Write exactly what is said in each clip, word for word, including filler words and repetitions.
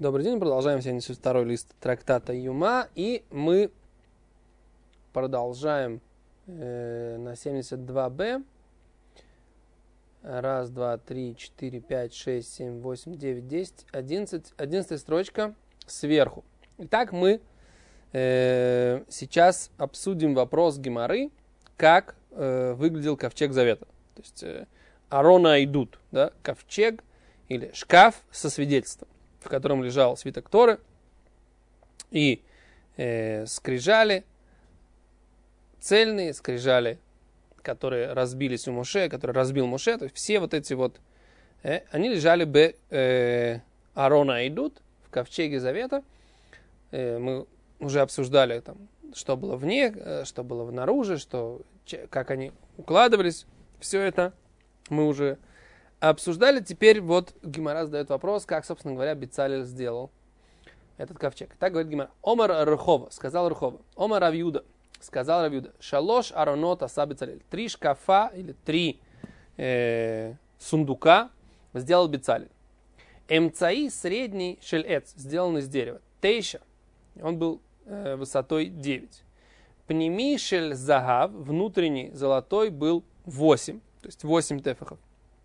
Добрый день, продолжаем семьдесят второй лист трактата Юма, и мы продолжаем э, на семьдесят два бэ. Раз, два, три, четыре, пять, шесть, семь, восемь, девять, десять, одиннадцать. Одиннадцатая строчка сверху. Итак, мы э, сейчас обсудим вопрос Гемары, как э, выглядел ковчег завета. То есть э, Арона идут, да, ковчег или шкаф со свидетельством, в котором лежал свиток Торы и э, скрижали, цельные скрижали, которые разбились у Моше, которые разбил Моше, то есть все вот эти вот, э, они лежали бы э, Арона идут в ковчеге завета. Э, мы уже обсуждали, там, что было вне, э, что было внаружи, что, че, как они укладывались, все это мы уже обсуждали. Теперь вот Гемара задает вопрос, как, собственно говоря, Бецалель сделал этот ковчег. Так говорит Гемара. Омар Рухова, сказал Рухова. Омар Рав Юда, сказал Рав Юда. Шалош аронота са Бецалель. Три шкафа или три э, сундука сделал Бецалель. Эмцаи средний шельэц, сделан из дерева. Тейша, он был э, высотой девять. Пними шель загав, внутренний золотой был восемь, то есть восемь тефахов.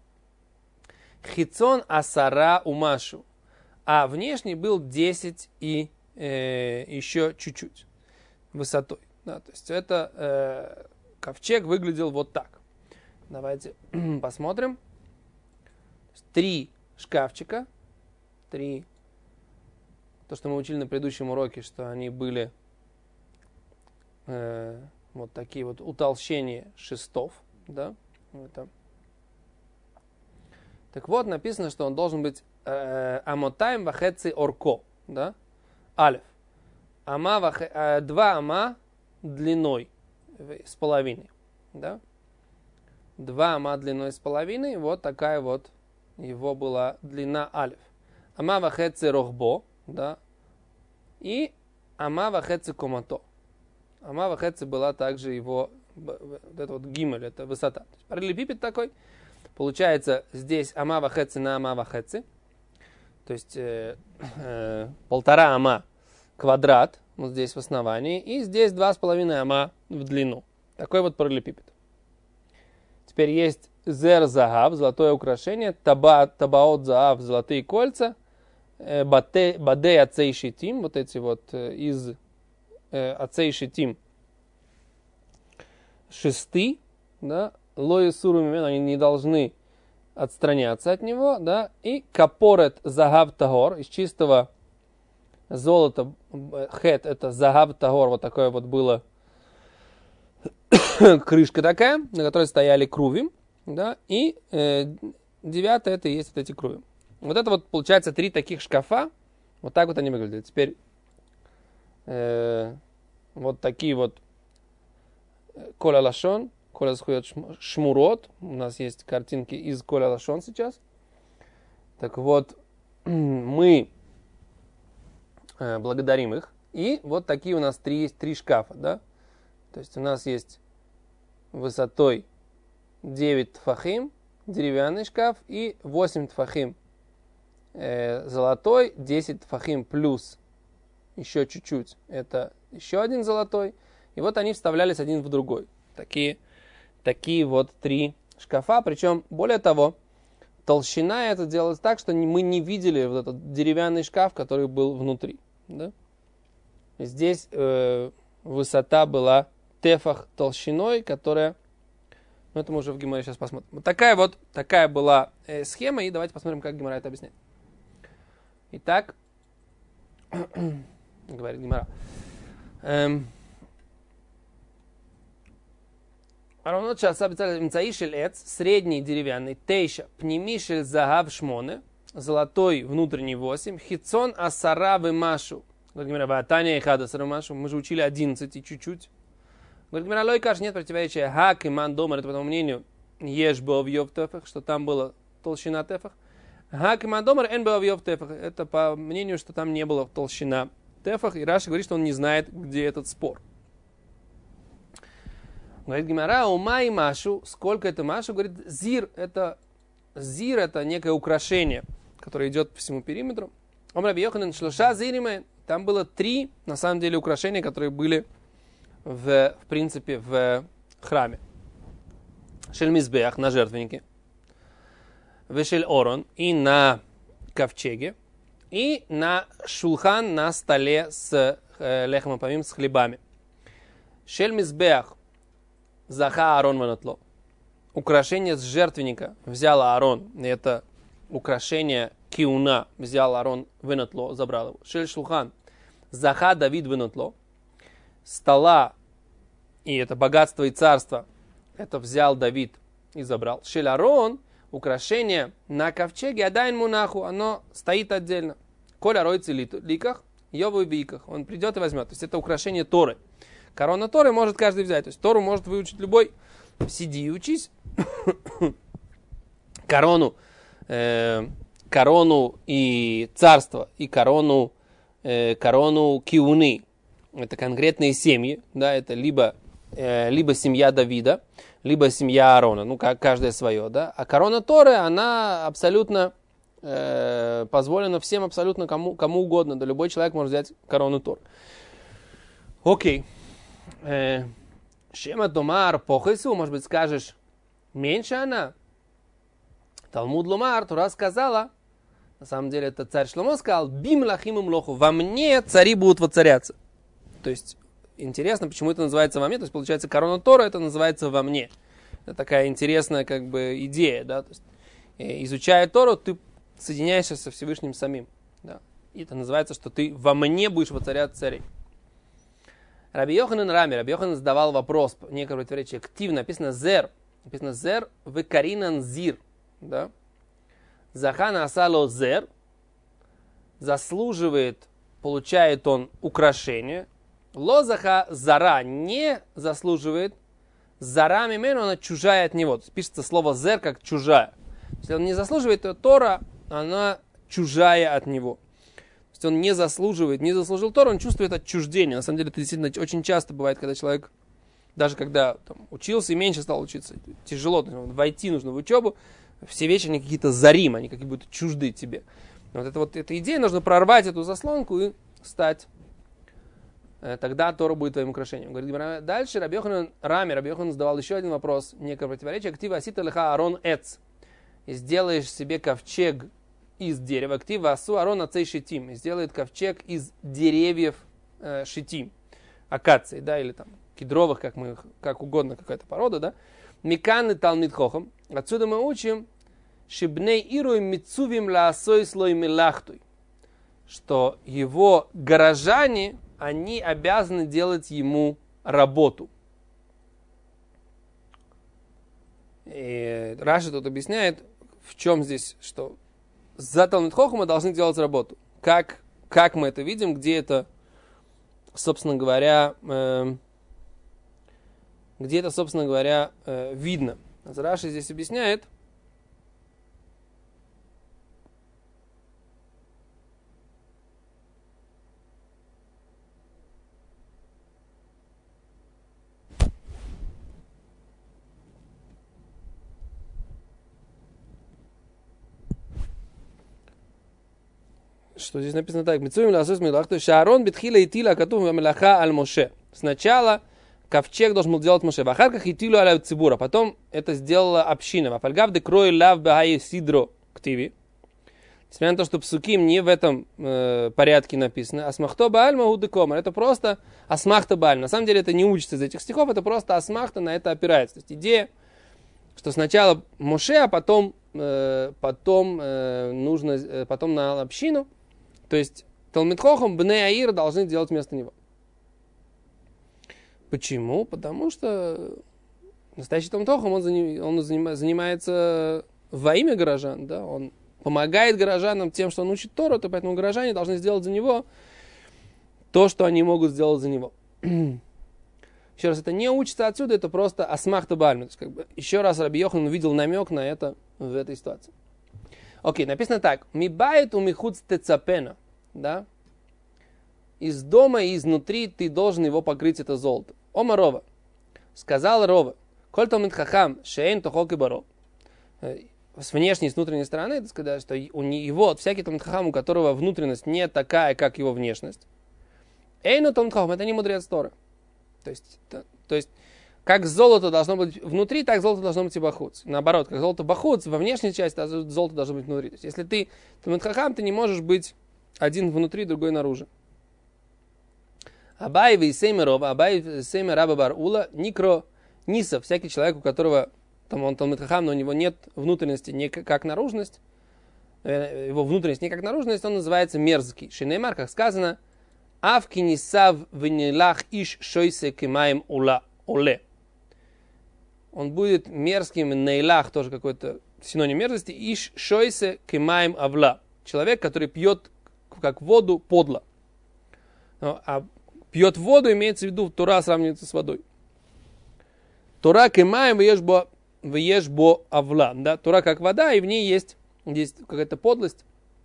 Хицон асара умашу, а внешний был десять и э, еще чуть-чуть высотой. Да, то есть это э, ковчег выглядел вот так. Давайте посмотрим. Три шкафчика, три, то, что мы учили на предыдущем уроке, что они были э, вот такие вот утолщения шестов, да, это. Так вот, написано, что он должен быть амотаем вахеци орко, да, алеф. Ама вахе, э, два ама длиной с половиной, да. Два ама длиной с половиной, вот такая вот его была длина алеф. Ама вахеци рохбо, да, и ама вахеци комато. Ама вахеци была также его, вот это вот гимель, это высота. Параллелепипед такой. Получается, здесь ама вахеци на ама вахеци, то есть э, э, полтора ама квадрат, вот здесь в основании, и здесь два с половиной ама в длину. Такой вот параллелепипед. Теперь есть зер загав, золотое украшение, таба, табаот заав, золотые кольца, э, бадей ацей шитим, вот эти вот э, из э, ацей шитим шесты, да, лои суру мимен, они не должны отстраняться от него, да, и капорет загав тагор, из чистого золота, хет, это загав тагор, вот такое вот было крышка такая, на которой стояли крувим, да, и э, девятое, это и есть вот эти крувим. Вот это вот получается три таких шкафа, вот так вот они выглядят. Теперь э, вот такие вот коля лашон, Коля сходит шмурот. У нас есть картинки из Коля Лашон сейчас. Так вот, мы э, благодарим их. И вот такие у нас три есть три шкафа, да? То есть у нас есть высотой девять тфахим, деревянный шкаф, и восемь тфахим э, золотой, десять тфахим плюс еще чуть-чуть. Это еще один золотой. И вот они вставлялись один в другой. Такие Такие вот три шкафа. Причем, более того, толщина это делалась так, что мы не видели вот этот деревянный шкаф, который был внутри. Да? Здесь э, высота была тефах толщиной, которая... Ну, это мы уже в Гемаре сейчас посмотрим. Вот такая вот такая была э, схема. И давайте посмотрим, как Гемара это объясняет. Итак, говорит Гемара. Эм, средний деревянный, тейша, пнемишель загав шмоне, золотой внутренний восемь, хитсон асара машу. Говорит Гемара, ватаня и хада асара машу, мы же учили одиннадцать и чуть-чуть. Говорит Гемара, лой каш, нет противоречия, хак и ман домар, это по тому мнению, еш бо вьев тефах, что там была толщина тефах. Хак и ман домар, эн бо вьев тефах, это по мнению, что там не было толщина тефах, и Раши говорит, что он не знает, где этот спор. Говорит Гемара, умай машу, сколько это машу? Говорит, зир, это зир, это некое украшение, которое идет по всему периметру. Ом Раби Йоханан шлоша зириме. Там было три, на самом деле, украшения, которые были в, в принципе в храме. Шель мизбеах, на жертвеннике. Вешель орон, и на ковчеге. И на шулхан, на столе с э, лехом апамим, с хлебами. Шель мизбеах, заха Аарон ванатло. Украшение с жертвенника взял Аарон. Это украшение киуна взял Аарон ванатло, забрал его. Шель шулхан, заха Давид ванатло. Стола, и это богатство и царство, это взял Давид и забрал. Шель Аарон, украшение на ковчеге, адайн мунаху, оно стоит отдельно. Коля ройцы ликах, йову виках. Он придет и возьмет. То есть это украшение Торы. Корона Торы может каждый взять. То есть Тору может выучить любой. Сиди и учись. Корону, э, корону и царство, и корону, э, корону киуны. Это конкретные семьи. Да, это либо, э, либо семья Давида, либо семья Аарона. Ну, как каждое свое. Да? А корона Торы, она абсолютно э, позволена всем, абсолютно кому, кому угодно. Да, любой человек может взять корону Торы. Окей. Шема Томар Похесу, может быть, скажешь, меньше она. Талмуд Ломар, Тура сказала, на самом деле это царь Шломо сказал, бим лахим им лоху, во мне цари будут воцаряться. То есть, интересно, почему это называется во мне, то есть, получается, корона Тора, это называется во мне. Это такая интересная, как бы, идея, да, то есть, изучая Тору, ты соединяешься со Всевышним самим, да, и это называется, что ты во мне будешь воцарять царей. Раби Йоханан Рами, Раби Йоханан задавал вопрос, некое противоречие, ктив, написано зер, написано зер, векаринан зир, да, захана асало зер, заслуживает, получает он украшение, лозаха зара, не заслуживает, зара мимену, она чужая от него, то есть пишется слово зер как чужая, если он не заслуживает, то Тора, она чужая от него. Если он не заслуживает, не заслужил Тору, он чувствует отчуждение. На самом деле это действительно очень часто бывает, когда человек, даже когда там, учился и меньше стал учиться, тяжело, войти нужно в учебу, все вещи они какие-то зарим, они как будто чужды тебе. Вот это вот эта идея, нужно прорвать эту заслонку и стать. Тогда Тора будет твоим украшением. Говорит, дальше Раби Йоханан Рами, Раби Йоханан задавал еще один вопрос, некое противоречие. Актива асита леха Аарон эц. И сделаешь себе ковчег из дерева. Актива асу Аарон ацей шитим. И сделает ковчег из деревьев э, шитим. Акации, да, или там кедровых, как, мы, как угодно, какая-то порода, да. Микан и талмид хохам. Отсюда мы учим шибней ируй мицувим лаасой слой милахтуй. Что его горожане, они обязаны делать ему работу. И Раши тут объясняет, в чем здесь, что за талмид хохам мы должны делать работу. Как, как мы это видим, где это, собственно говоря, э, где это, собственно говоря, э, видно. Раши здесь объясняет, что здесь написано так. Шаарон битхила итила катув мелаха аль Моше. Сначала ковчег должен был делать Моше. В ахарках итилу аля цибура. Потом это сделала община. Вафальгав де крой лав бахай сидро ктиви. Несмотря на то, что псуким не в этом э, порядке написано. Асмахто бааль магуды комар. Это просто асмахта бааль. На самом деле это не учится из этих стихов. Это просто асмахта, на это опирается. То есть идея, что сначала Моше, а потом, э, потом э, нужно, э, потом на общину. То есть талмид хохам бней аир должны делать вместо него. Почему? Потому что настоящий талмид хохам, он, заним, он занимается во имя горожан, да? Он помогает горожанам тем, что он учит Тору, то поэтому горожане должны сделать за него то, что они могут сделать за него. Еще раз, это не учится отсюда, это просто асмахта бальма. То есть, как бы, еще раз Раби Йохан увидел намек на это в этой ситуации. Окей, написано так. Мибает у михуц тецапена. Да? Из дома и изнутри ты должен его покрыть, это золото. Ома Рова. Сказал Рова. Коль талмид хахам шеэн тохоки баро. с внешней и с внутренней стороны, это сказать, что у него, всякий Талмид Хахам, у которого внутренность не такая, как его внешность, эйну Талмид Хахам, это не мудрец Торы. То есть, то, то есть, как золото должно быть внутри, так золото должно быть и бахуц. Наоборот, как золото бахуц, во внешней части, а золото должно быть внутри. То есть, если ты Талмид Хахам, ты не можешь быть один внутри, другой наружу. Абай вейсеймер Рова, Абай вейсеймер Раба бар Ула, Никро Ниса, всякий человек, у которого там он Талмид Хахам, но у него нет внутренности не как наружность, его внутренность не как наружность, он называется мерзкий. Шинеймар, как сказано, Авки нисав венилах иш шойсе кемаем ула оле. Он будет мерзким, нейлах, тоже какой-то синоним мерзости, иш шойсе кемаем авла. Человек, который пьет как воду подло. А пьет воду, имеется в виду, Тора сравнивается с водой. Тора кемаем веешбо веешбо авла. Да? Тора как вода, и в ней есть, есть какая-то подлость.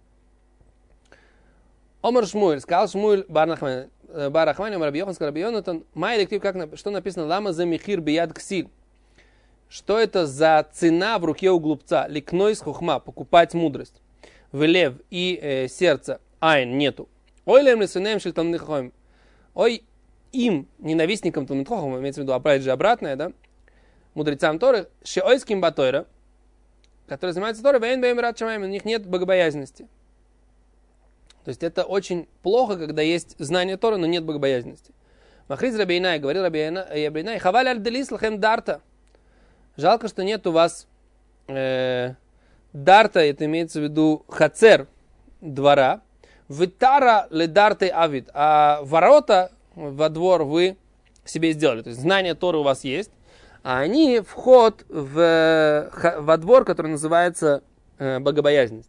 Омар Шмуэль, сказал Шмуэль Бар-Нахман, Бар-Ахман, Омар Рабиохан, сказал Рабионатан, май лектив, как, что написано, лама за михир бияд ксиль. Что это за цена в руке у глупца? Ликнойс хухма, покупать мудрость. Велев и э, сердце, айн, нету. Ой, лем лесунем шель Талмид Хахам. Ой, им, ненавистникам Талмид Хахам, имеется в виду, опять же, обратное, да? Мудрецам Торы, шеойским батойра, которые занимаются Торой, вейн бейм рад шамаем, у них нет богобоязненности. То есть это очень плохо, когда есть знание Торы, но нет богобоязненности. Махриз Рабейнай, говорил Рабейнай, хаваль аль делис лахем дарта. Жалко, что нет у вас э, дарта, это имеется в виду хацер, двора, витара ле дарте авид, а ворота во двор вы себе сделали. То есть знание Торы у вас есть, а они вход в, во двор, который называется э, богобоязненность.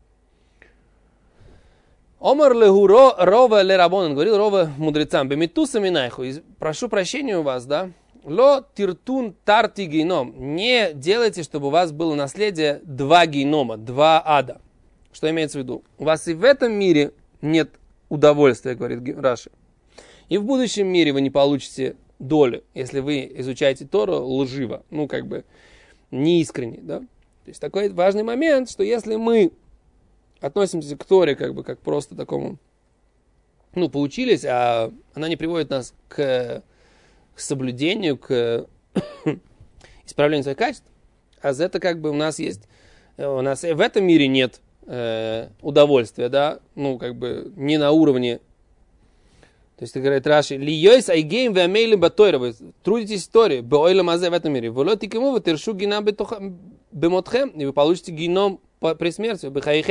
Омар легуро рова ле рабонан, говорил рова мудрецам, бемитуса минайху, прошу прощения у вас, да, ло тиртун тарти гейном, не делайте, чтобы у вас было наследие два гейнома, два ада. Что имеется в виду? У вас и в этом мире нет удовольствия, говорит Раши, и в будущем мире вы не получите доли, если вы изучаете Тору лживо, ну как бы неискренне, да. То есть такой важный момент, что если мы относимся к Торе как бы как просто такому, ну, поучились, а она не приводит нас к, к соблюдению, к исправлению своих качеств, а за это как бы у нас есть, у нас в этом мире нет э, удовольствия, да, ну, как бы не на уровне, то есть, говорит Раши, льёйс айгейм ве амейлим батойра, вы трудитесь в Торе, беойлам азе в этом мире, воло тикему вы тершу гинам бемотхем, и вы получите геном при смерти,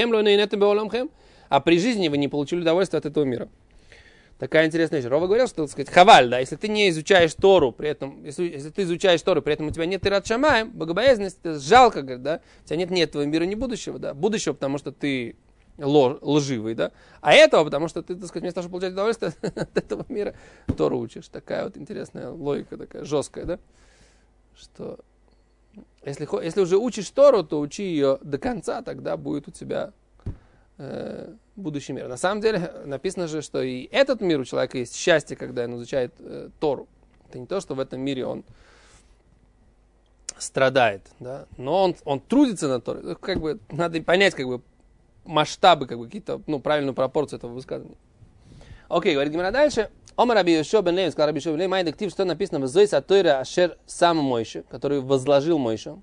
а при жизни вы не получили удовольствие от этого мира. Такая интересная вещь. Рова говорил, что, так сказать, хаваль, да, если ты не изучаешь Тору, при этом, если, если ты изучаешь Тору, при этом у тебя нет ират шамаем, богобоязненность, это жалко, говорит, да, у тебя нет ни этого мира, ни будущего, да, будущего, потому что ты лож, лживый, да, а этого, потому что ты, так сказать, вместо того, чтобы получать удовольствие от этого мира, Тору учишь. Такая вот интересная логика, такая жесткая, да, что... Если, если уже учишь Тору, то учи ее до конца, тогда будет у тебя э, будущий мир. На самом деле написано же, что и этот мир у человека есть счастье, когда он изучает э, Тору. Это не то, что в этом мире он страдает, да? Но он, он трудится на Торе. Как бы, надо понять как бы, масштабы, как бы, какие-то, ну, правильную пропорцию этого высказывания. Окей, говорит Гимара дальше. Омар Раби Йошуа бен Леви, сказал Раби Йошуа бен Леви, майдактив, что написано в Зоис Атойра Ашер сам Мойше, который возложил Мойше.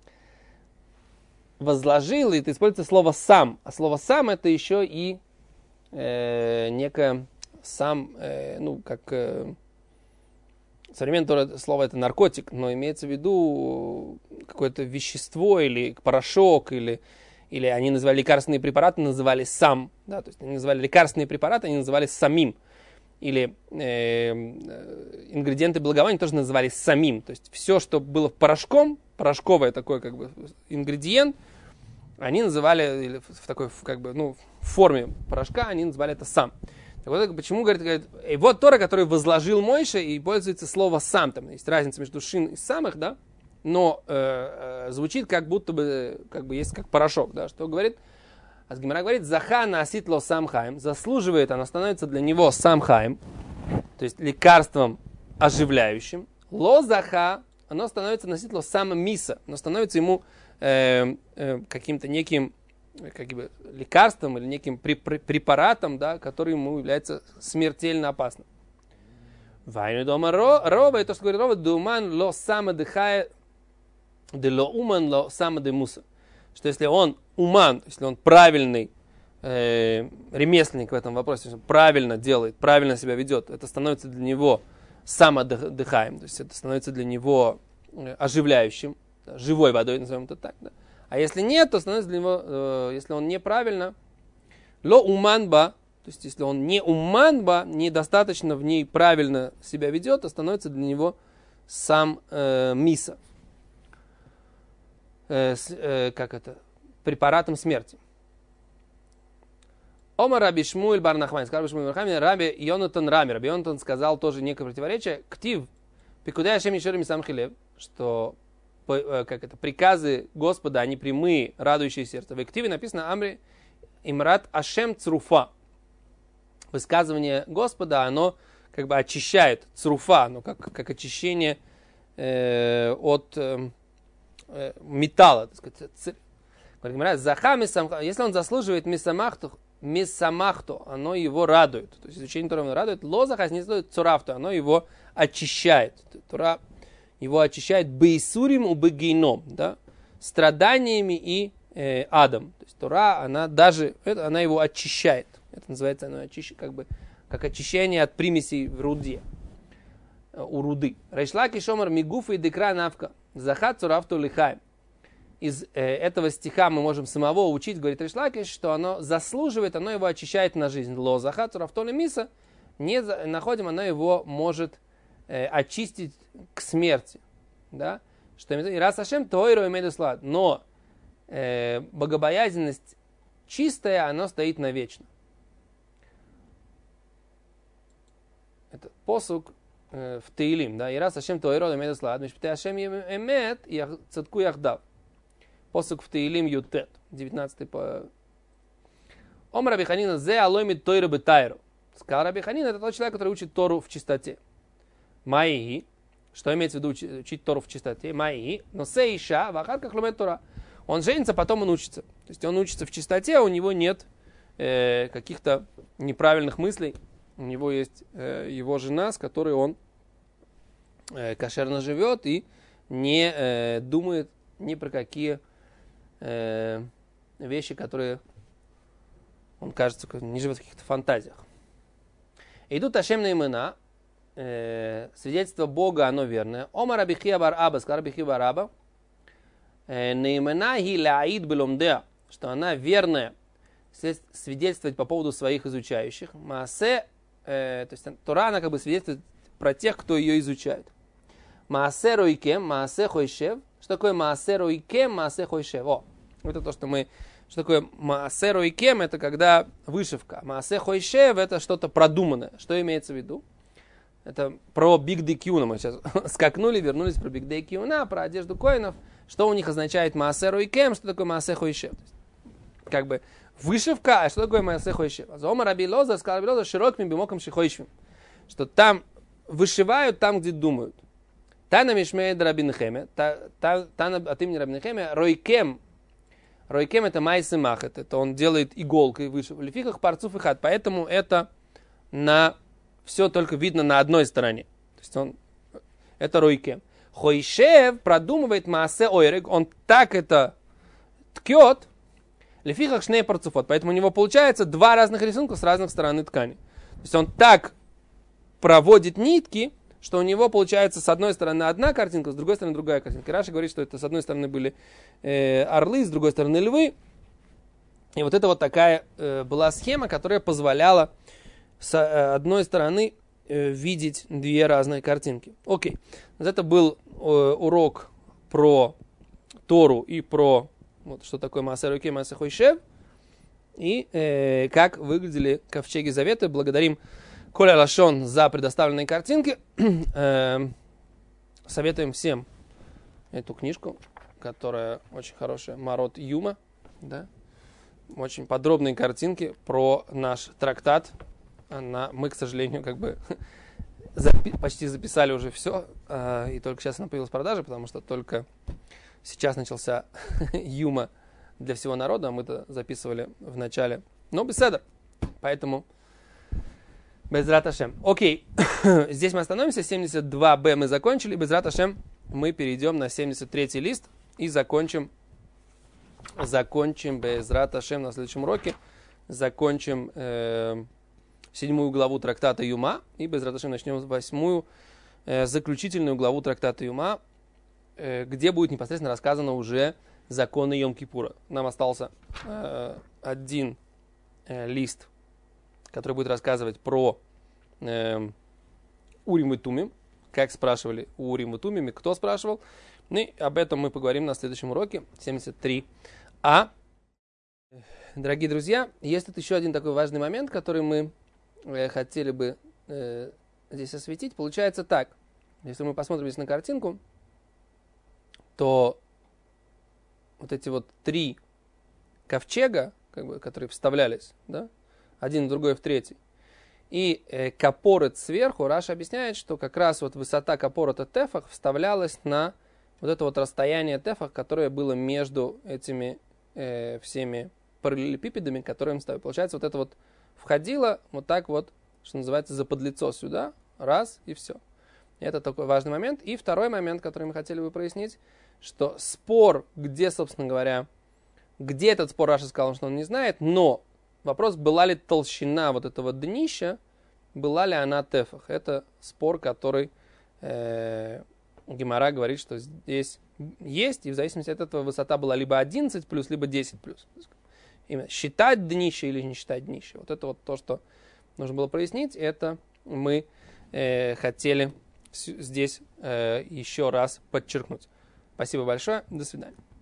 Возложил, и это используется слово сам. А слово сам это еще и э, некое сам, э, ну, как э, современное слово это наркотик, но имеется в виду какое-то вещество или порошок, или, или они называли лекарственные препараты, называли сам. Да, то есть они называли лекарственные препараты, они называли самим. Или э, ингредиенты благовония тоже назывались самим. То есть все, что было порошком, порошковое такое как бы ингредиент, они называли или в такой как бы ну в форме порошка, они называли это сам. Так вот, почему говорит, говорит, и вот Тора, который возложил Мойше, и пользуется слово сам. Там есть разница между шин и самых, да, но э, э, звучит как будто бы как бы есть как порошок, да, что говорит. А Гемара говорит, захана аситло самхайм, заслуживает, она становится для него самхайм, то есть лекарством оживляющим. Ло заха оно становится носителем сам миса, оно становится ему э, э, каким-то неким как бы, лекарством или неким препаратом, да, который ему является смертельно опасным. Вайну дома Рова, и то, что говорит Рова, думан ло самадыхая, де ло уман ло самадымуса. Что если он уман, если он правильный э, ремесленник в этом вопросе, правильно делает, правильно себя ведет, это становится для него самодыхаем, то есть это становится для него оживляющим, да, живой водой, назовем это так, да. А если нет, то становится для него, э, если он неправильно, ло уманба, то есть если он не уманба, недостаточно в ней правильно себя ведет, то становится для него сам э, миса, э, с, э, как это, препаратом смерти. Омар Раби Шмуэль бар Нахман, сказал Раби Шмуэль бар Нахман, Раби Йонатан Рами, Раби Йонатан сказал тоже некое противоречие, ктив, пикудая шем ешерим сам хилев, что как это, приказы Господа, они прямые, радующие сердце. В активе написано Амри Имрат Ашем Цруфа. Высказывание Господа, оно как бы очищает цруфа, оно как, как очищение э, от э, металла. Так сказать. Захам, если он заслуживает мисамахту, мисамахту, оно его радует. То есть изучение Торы радует. Лозахас не стоит цурафту, оно его очищает. Тора его очищает бейсурим у бегейном, да, страданиями и э, адом. То есть Тора, она даже, это, она его очищает. Это называется, оно очищ, как бы, как очищение от примесей в руде, э, у руды. Рейшлаки шомар мигуфа и декра навка, захат цурафту лихаем. Из э, этого стиха мы можем самого учить, говорит Рейшлаки, что оно заслуживает, оно его очищает на жизнь. Ло захат цурафту лимиса, не за, находим, оно его может очистить к смерти, да, что и раз Ашем Тойро имеет слад, но э, богобоязненность чистая, она стоит навечно. Это посук э, в Теилим, да, и раз Ашем Тойро имеет слад, мишпте Ашем эмет и цатку яхдав. Посук в Теилим Ютет, девятнадцатый по... Ом Раби Ханина зе алоймит Тойро бетайро. Сказал Раби Ханина, это тот человек, который учит Тору в чистоте. Майи, что имеется в виду учить, учить Тору в чистоте? Майи, но сейша, вахарках лумет Тора. Он женится, потом он учится. То есть он учится в чистоте, а у него нет э, каких-то неправильных мыслей. У него есть э, его жена, с которой он э, кошерно живет и не э, думает ни про какие э, вещи, которые он, кажется, не живет в каких-то фантазиях. Идут Ашем на имена. Э, свидетельство Бога, оно верное. Омар Рабихия бар Аба, сказал Рабихия бар Аба, неимена ги лаид беломдеа, что она верная свидетельствовать по поводу своих изучающих. Маасе, э, то есть Тора, она как бы свидетельствует про тех, кто ее изучает. Маасе ройкем, маасе хойшев. Что такое маасе ройкем, маасе хойшев? О, это то, что мы... Что такое маасе ройкем? Это когда вышивка. Маасе хойшев, это что-то продуманное. Что имеется в виду? Это про бигдей киуна. Мы сейчас скакнули, вернулись про бигдей киуна, про одежду коинов. Что у них означает маасе ройкем, что такое маасе хойшев? Как бы вышивка, а что такое маасе хойшев? Азома Раби Лоза, сказал Раби Лоза, широким бимоком шихойшвим. Что там вышивают там, где думают. Тана мишмеед Раби Нехеме, тана от имени Раби Нехеме, ройкем. Ройкем это майсы махет, это он делает иголкой вышивку. Лефихах парцуф и хат, поэтому это на... все только видно на одной стороне. То есть он, это ройкем. Хойшев продумывает маасе ойрег, он так это ткет, лефихах шней парцуфот, поэтому у него получается два разных рисунка с разных сторон ткани. То есть он так проводит нитки, что у него получается с одной стороны одна картинка, с другой стороны другая картинка. Раши говорит, что это с одной стороны были э, орлы, с другой стороны львы. И вот это вот такая э, была схема, которая позволяла с э, одной стороны э, видеть две разные картинки. Окей. Это был э, урок про Тору и про вот, что такое Маасе Ройкем, Маасе Хойшев. И э, как выглядели ковчеги Завета. Благодарим Коля Лашон за предоставленные картинки. э, советуем всем эту книжку, которая очень хорошая. Марот Юма. Да? Очень подробные картинки про наш трактат. Она, мы, к сожалению, как бы запи- почти записали уже все, э, и только сейчас она появилась в продаже, потому что только сейчас начался Юма для всего народа, а мы-то записывали в начале. Но беседа, поэтому Безрат Ашем. Окей, здесь мы остановимся, семьдесят два бэ мы закончили, Безрат Ашем мы перейдем на семьдесят третий лист и закончим, закончим Безрат Ашем на следующем уроке, закончим э, седьмую главу трактата Юма, и Безрат Ашем начнем восьмую э, заключительную главу трактата Юма, э, где будет непосредственно рассказано уже законы Йом-Кипура. Нам остался э, один э, лист, который будет рассказывать про э, Урим и Тумим, как спрашивали у Урим и Тумим, кто спрашивал. И об этом мы поговорим на следующем уроке, семьдесят три а. Дорогие друзья, есть тут еще один такой важный момент, который мы э, хотели бы э, здесь осветить. Получается так, если мы посмотрим здесь на картинку, то вот эти вот три ковчега, как бы, которые вставлялись, да, один в другой в третий, и э, капорет сверху, Раша объясняет, что как раз вот высота капорета тефах вставлялась на вот это вот расстояние тефах, которое было между этими э, всеми параллелепипедами, которые им ставят. Получается, вот это вот входило вот так вот, что называется, заподлицо сюда, раз, и все. Это такой важный момент. И второй момент, который мы хотели бы прояснить, что спор, где, собственно говоря, где этот спор, Раша сказал, что он не знает, но вопрос, была ли толщина вот этого днища, была ли она тефах. Это спор, который э, Гемара говорит, что здесь есть, и в зависимости от этого высота была либо одиннадцать плюс, либо десять плюс. Именно считать днище или не считать днище. Вот это вот то, что нужно было прояснить. Это мы э, хотели здесь э, еще раз подчеркнуть. Спасибо большое. До свидания.